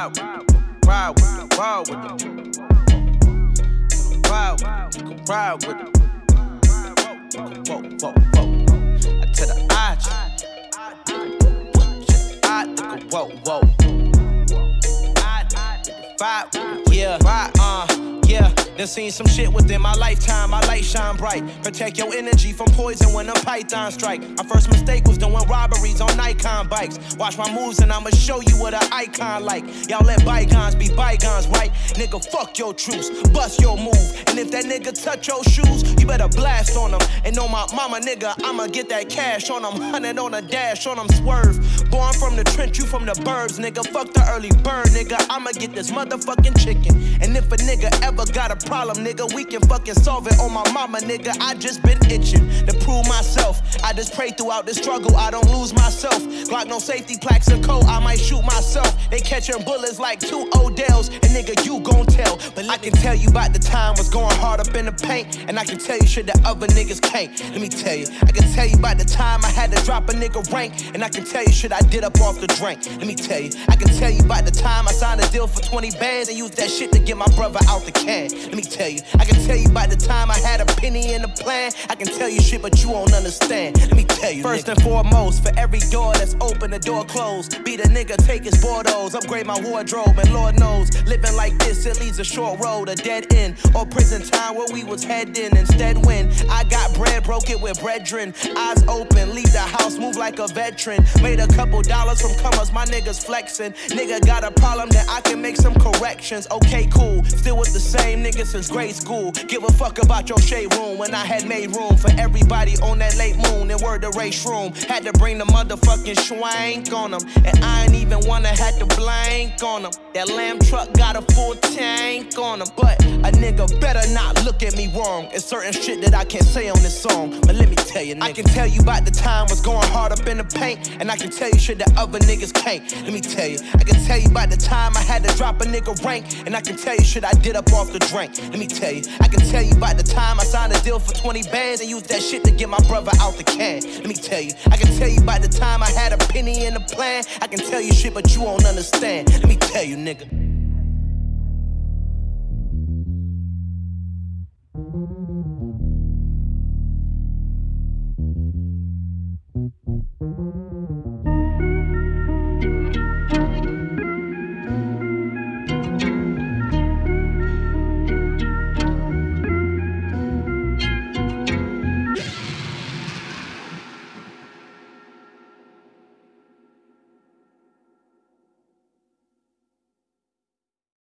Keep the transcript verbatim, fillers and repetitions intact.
ride with them, ride with them, ride with them. Ride with them, you can ride with them. Whoa, whoa, whoa. I tell the I, I, nigga, whoa, whoa. Vibe, yeah, right, uh, yeah. Done seen some shit within my lifetime, my light shine bright. Protect your energy from poison when them pythons strike. My first mistake was doing robberies on Nikon bikes. Watch my moves and I'ma show you what an icon like. Y'all let bygones be bygones, right? Nigga, fuck your truce, bust your move. And if that nigga touch your shoes, you better blast on them. And on my mama, nigga, I'ma get that cash on them. Hundred on a dash, on them swerve. Born from the trench, you from the burbs, nigga. Fuck the early bird, nigga. I'ma get this motherfucking chicken. And if a nigga ever got a problem, nigga, we can fucking solve it on my mama, nigga. I just been itching to prove myself. I just pray throughout the struggle, I don't lose myself. Glock no safety plaques and code, I might shoot myself. They catching bullets like two Odells, and nigga, you gon' tell. But I can tell you about the time was going hard up in the paint, and I can tell you shit that other niggas can't. Let me tell you, I can tell you about the time I had to drop a nigga rank, and I can tell you shit I did up off the drink. Let me tell you, I can tell you about the time I signed a deal for twenty bands and used that shit to get my brother out the can. Let me tell you, I can tell you about the time I had a penny in the plan. I can tell you shit, but you won't understand. Let me tell you, first nigga. And foremost, for every door that's open, the door closed. Be the nigga, take his Bordeaux, upgrade my wardrobe, and Lord knows, living like this, it leads a short road, a dead end, or prison time where we was heading. Instead, when I got bread, broke it with brethren. Eyes open, leave the house, move like a veteran. Made a couple dollars from comers, my niggas flexing. Nigga got a problem, then I can make some corrections. Okay, cool, still with the same niggas since grade school. Give a fuck about your shade room when I had made room for everybody on that late moon. And word the race room, had to bring the motherfucking schwank on them. And I ain't even wanna had to blank on them. That lamb truck got a full tank on them. But a nigga better not look at me wrong. It's certain shit that I can't say on this song. But let me tell you, nigga, I can tell you about the time was going hard up in the paint, and I can tell you shit that other niggas can't. Let me tell you, I can tell you about the time I had to drop a nigga rank, and I can tell you shit I did up off the drink. Let me tell you, I can tell you about the time I signed a deal for twenty bands and used that shit to get my brother out the can. Let me tell you, I can tell you about the time I had a penny in the plan. I can tell you shit, but you won't understand. Let me tell you, nigga.